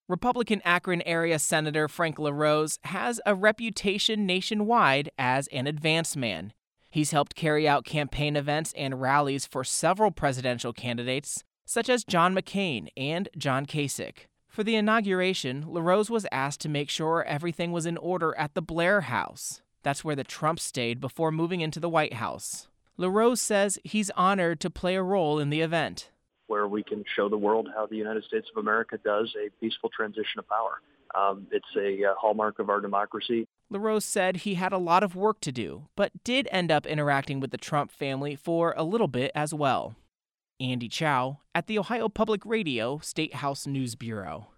Republican Akron area Senator Frank LaRose has a reputation nationwide as an advance man. He's helped carry out campaign events and rallies for several presidential candidates, such as John McCain and John Kasich. For the inauguration, LaRose was asked to make sure everything was in order at the Blair House. That's where the Trumps stayed before moving into the White House. LaRose says he's honored to play a role in the event, where we can show the world how the United States of America does a peaceful transition of power. It's a hallmark of our democracy. LaRose said he had a lot of work to do, but did end up interacting with the Trump family for a little bit as well. Andy Chow at the Ohio Public Radio State House News Bureau.